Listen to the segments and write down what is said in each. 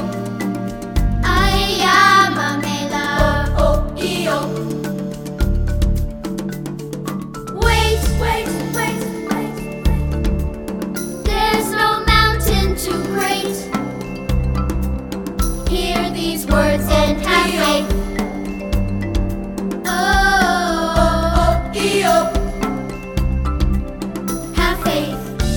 There's no mountain too great. Hear these words and have faith. Have faith.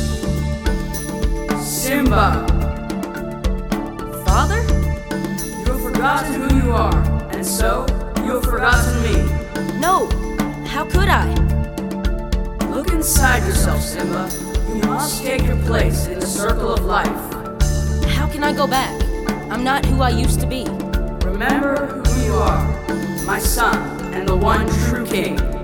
Simba! Father? You have forgotten who you are, and so you have forgotten me. No! How could I? Look inside yourself, Simba. You must take your place in the circle of life. How can I go back? I'm not who I used to be. Remember who you are, my son, and the one true king.